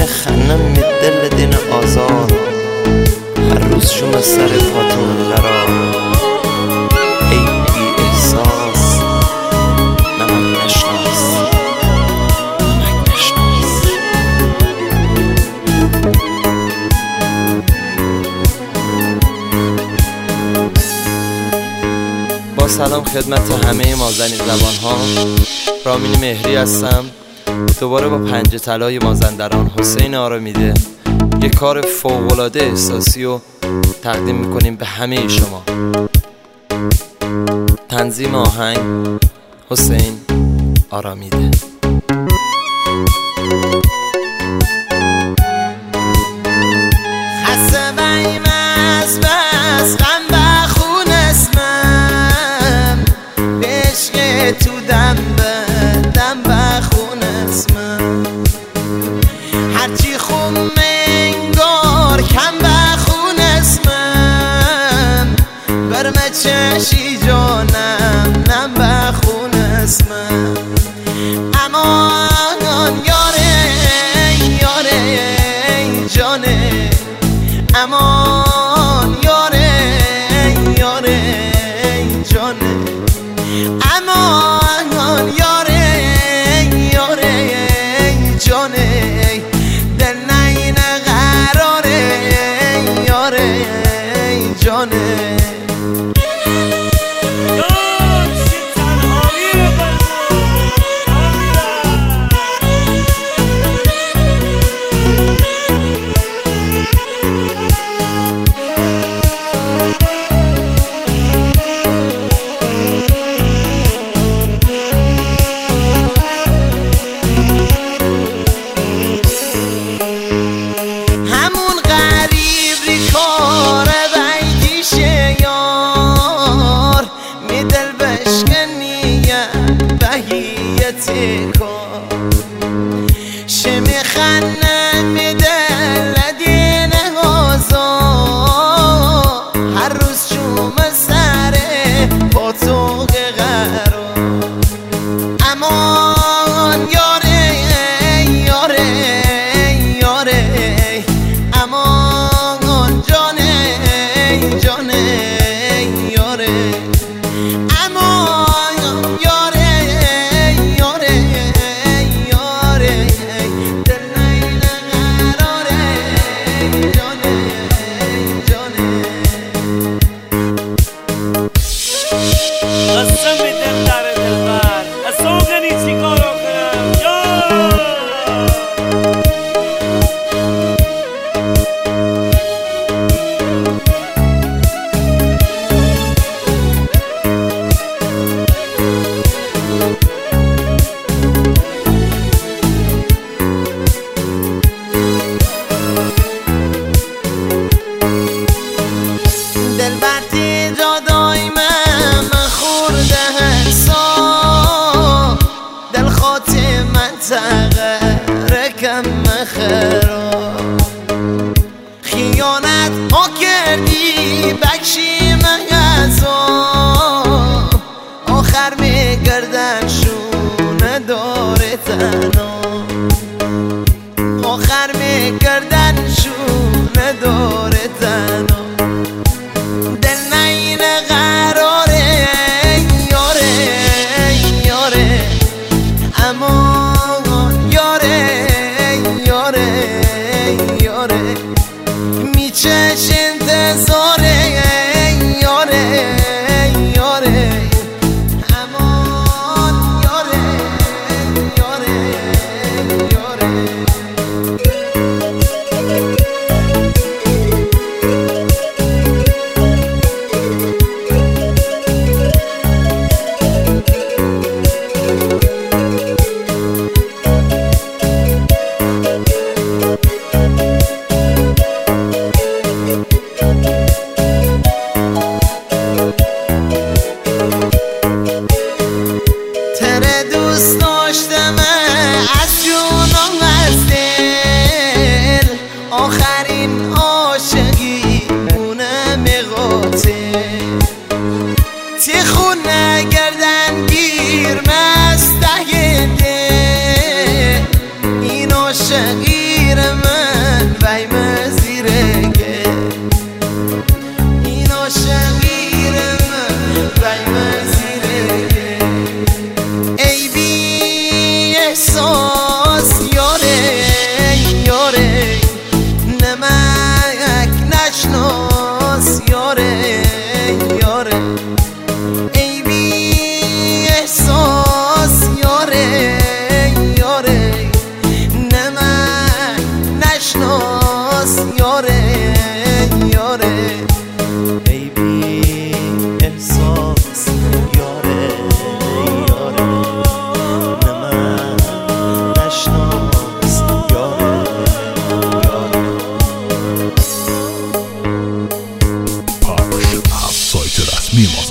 خنم می دل دین آزار هر روز شما سر پاتون قرار ای بی احساس نمک نشناس نمک نشناس. با سلام خدمت همه مازنی زبان ها، رامین مهری هستم. دوباره با پنجه طلای مازندران حسین آرامیده یک کار فوق‌العاده احساسی رو تقدیم میکنیم به همه شما. تنظیم آهنگ حسین آرامیده. هرچی خون انگار کم بخون اسمم برمه چشی جانم نم بخون اسمم امان یاره یاره جانه امان یاره یاره جانه امان یاره یاره جانه دل نینه قراره یاره جانه شمی خنه میدل دین آزار هر روز شوم سره با تو قرار امان یاره یاره یاره امان جانه جانه یاره امان یاره قسم به دل در دلبر از سوگنی چی کارو کنم دلبر تی جادای من خورده حساب دل خاطر من تغرکم خراب خیانت ها کردی بکشی من عذاب آخر میگردن شونه داره تنها آخر میگردن شونه داره تنها دل نینه قراره یاره یاره امان یاره یاره یاره میچش انتظاره یاره یاره امان یاره یاره یاره شهیر میماند.